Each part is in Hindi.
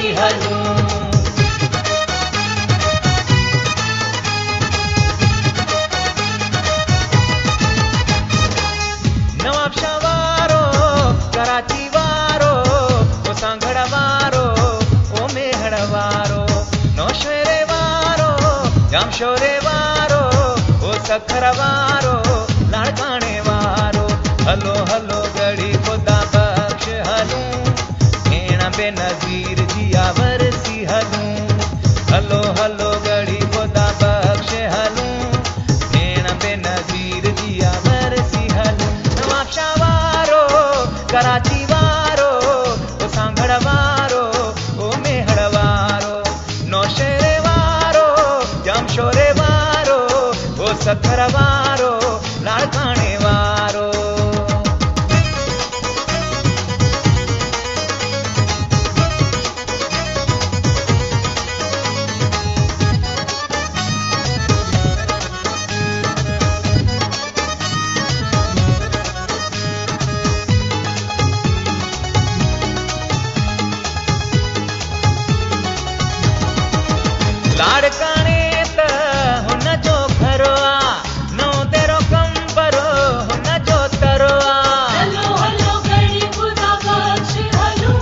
वरसी हलूं। नवाबशाह वारो, कराची वारो, ओ सांगड़ वारो, ओ मेहड़ वारो, नौशहरे वारो, जामशोरे वारो, ओ सखर वारो, लाड़काने वारो। हलो हलो गढ़ी खुदा बख्श हलूं, भेण बेनज़ीर जिया वरसी हलूं। हलो हलो गढ़ी खुदा बख्श हलूं, भेण बेनज़ीर जिया वरसी हलूं। नवाबशाह वारो, कराची वारो, ओ सांगड़ वारो, ओ मेहड़ वारो, नौशहरे वारो, जामशोरे वारो, ओ सखर वारो, लाड़काने वारो। लाड़काने त हुन जो घरो आ, नौ तेरो कम परो हुन जो तरो आ। हलो हलो गढ़ी खुदा बख्श हलूं।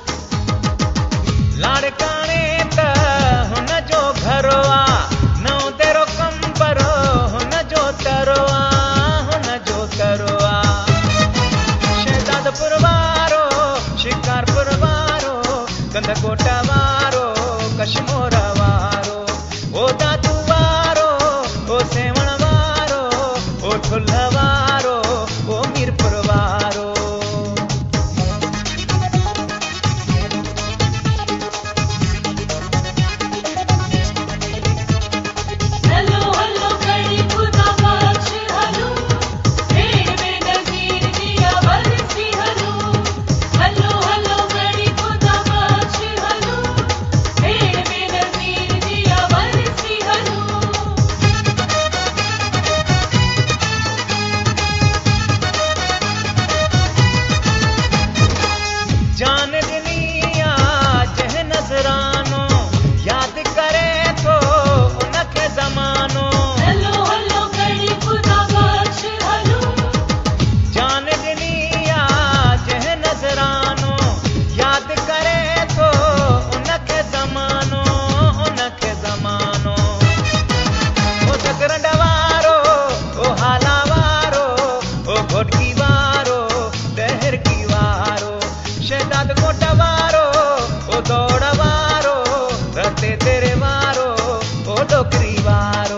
लाड़काने त हुन जो घरो आ, नौ तेरो कम परो हुन जो तरो आ, हुन जो तरो आ। शहजादपुर वारो, शिकारपुर वारो, गंधकोटा वारो, कश्मोरा वारो, ओ दादू वारो, ओ सेवण वारो, ओ ठुल्ह वारो, ओ मीरपुर वारो। हलो हलो गढ़ी खुदा बख्श हलूं, भेण बेनज़ीर जिया वरसी हलूं। हलो हलो गढ़ी खुदा बख्श हलूं, भेण बेनज़ीर जिया वरसी हलूं। जान दुनिया जह नज़रानो, याद करे तो उनखे ज़मानो। हलो हलो गढ़ी खुदा बख्श हलूं। जान दुनिया जह नज़रानो, याद करे तो उनखे ज़मानो, उनखे ज़मानो। ओ सकरंड वारो, ओ हाला वारो, ओ घोटकी वारो, दहरकी वारो, शहजाद कोट वारो, ओ दौड़ वारो, रते तेरे वारो, ओ डोकरी वारो।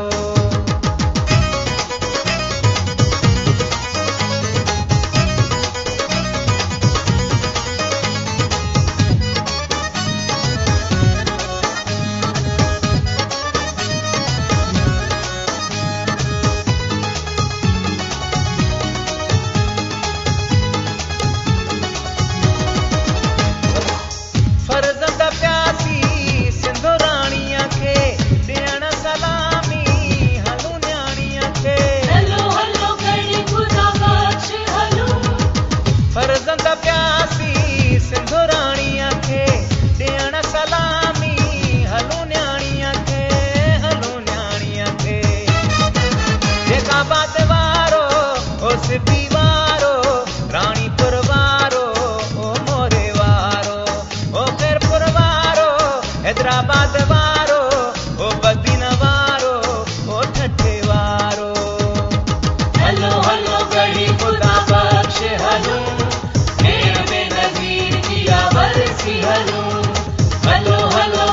फर्ज़ंद प्यासी सिंधुराणीअ खे ॾियण सलामी हलूं न्याणीअ खे। हलो हलो गढ़ी खुदा बख्श हलूं। फर्ज़ंद प्यासी सिंधुराणीअ खे ॾियण सलामी हलूं न्याणीअ खे, हलूं न्याणीअ खे। जेकाबाद वारो, ओ सिपी वारो, राणीपुर वारो, ओ मोरे वारो, ओ खैरपुर वारो, हैदराबाद वारो, ओ बदीन वारो, ओ ठठे वारो। हलो हलो गढ़ी खुदा बख्श हलूं, भेण बेनज़ीर जिया वरसी हलूं। Hello hello